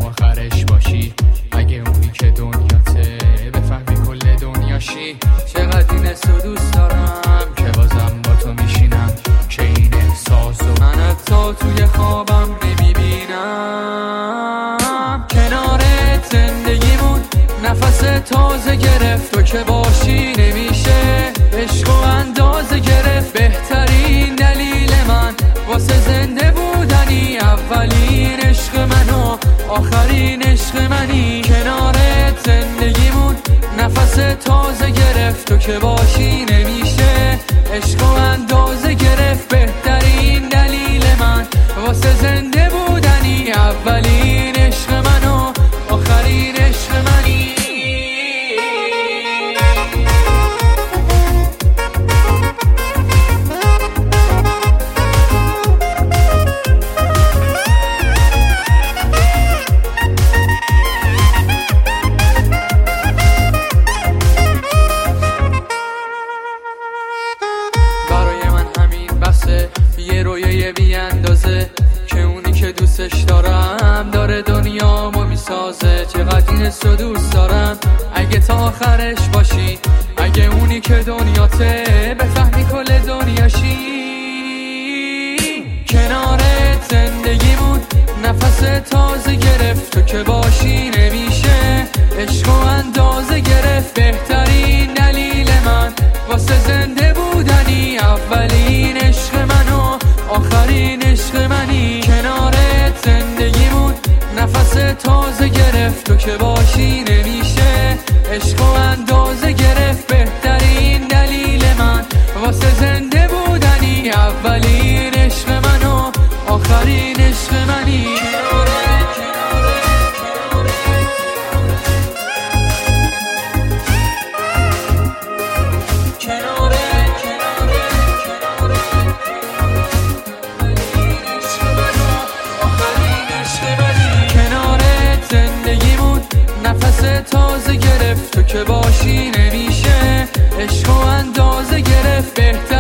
آخرش باشی، اگه اونی که دنیاته بفهمی کل دنیاشی. چقدر این حسو دوست دارم که بازم با تو میشینم، که این احساسو من حتی توی خوابم نمیبینم. کنارت زندگیمون نفس تازه گرفت، تو که باشی نمیشه عشق و اندازه گرفت. بهترین دلیل من واسه زنده بودنی، اولین عشق من و آخرین عشق منی. کنارت زندگیمون نفس تازه گرفت، تو که باشی نمیشه عشق و اندازه گرفت. بهترین دلیل من واسه زنده بودنی، اولین عشق من و آخرین عشق منی. یه رویه بی اندازه که اونی که دوستش دارم داره دنیامو میسازه. چقدر این حسو دوست دارم، اگه تا آخرش باشی، اگه اونی که دنیاته بفهمی کل دنیاشی. کنارت زندگیمون نفس تازه گرفت، تو که باشی نمیشه عشق و اندازه گرفت. بهترین دلیل من واسه زنده بودنی، اولین عشق من و آخرین عشق منی. کنارت زندگیمون نفس تازه گرفت، تو که باشی نمیشه عشق و اندازه گرفت. بهترین دلیل من واسه زنده بودنی، اولین عشق من و آخرین عشق منی. نفس تازه گرفت، تو که باشی نمیشه عشق و اندازه گرفت.